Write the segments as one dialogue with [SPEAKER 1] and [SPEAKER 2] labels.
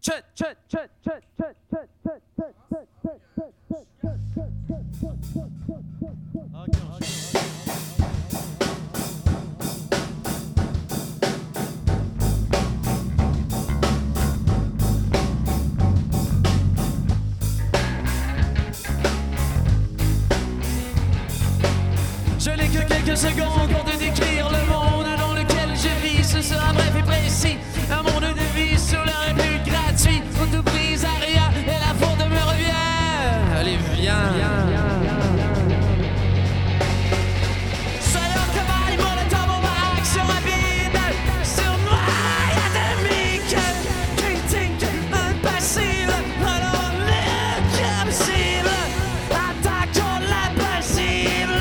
[SPEAKER 1] Je n'ai que quelques secondes pour te décrire le monde dans lequel je vis. Ce sera bref et précis. Un monde de vie sur le rébut gratuit. Où tout prise à rien et la faute me revient. Allez, viens. Soyons comme animaux, le temps pour ma action rapide. Sur moi, y'a des mics. Critique, impassible. Alors, l'incapacible. Attaquons l'impassible.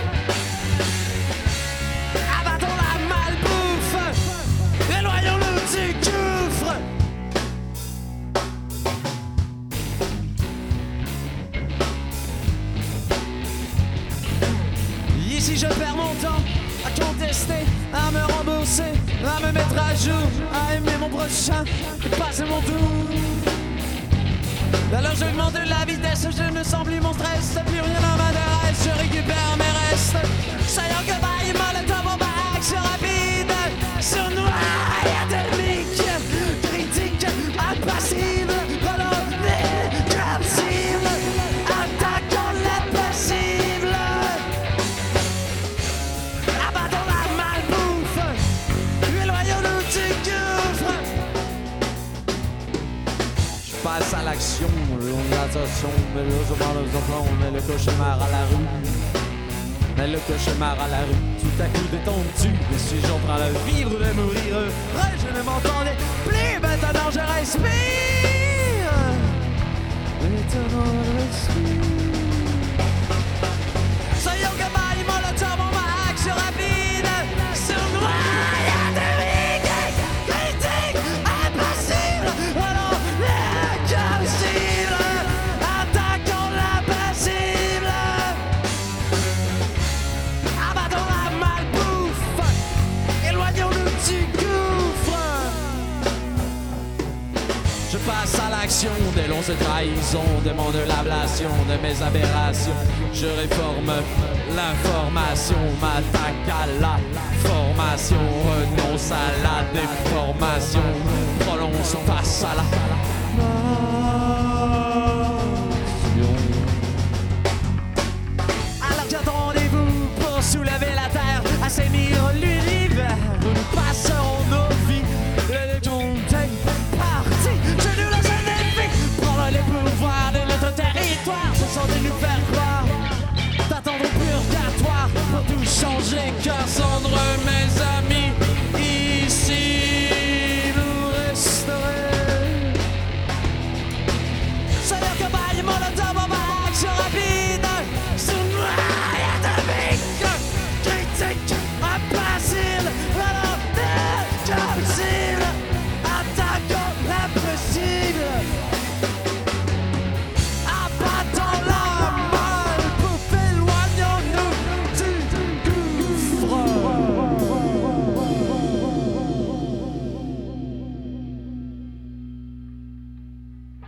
[SPEAKER 1] Abattons la malbouffe, éloignons-nous du gouffre. Ici je perds mon temps à contester, à me rembourser, à me mettre à jour, à aimer mon prochain et passer mon tour. Alors j'augmente la vitesse, je ne sens plus mon stress, plus rien ne m'intéresse, je récupère mes restes. Soyons que baille, le temps pour ma action rapide. Sur nous, y'a des mics, critique, impassible, relevez, captive, attaquons l'impossible. Abattons la malbouffe, éloignons-nous du gouffre. Je passe à l'action, l'organisation, mais le journal aux enfants, mais le cauchemar à la rue. Mais le cauchemar à la rue, tout à coup détendu. Mais suis-je en train de vivre ou de mourir heureux? Je ne m'entendais plus, maintenant je respire. Maintenant je respire. Soyons comme animaux, le temps pour ma action rapide. Sur moi, y'a des mics, critiques, impassibles. Alors, l'incapacible, attaquons l'impassible. Abattons la malbouffe, éloignons-nous du gouffre. Je passe à l'action des longues trahisons, demande l'ablation de mes aberrations. Je réforme l'information, m'attaque à la formation, renonce à la déformation, prononce face à la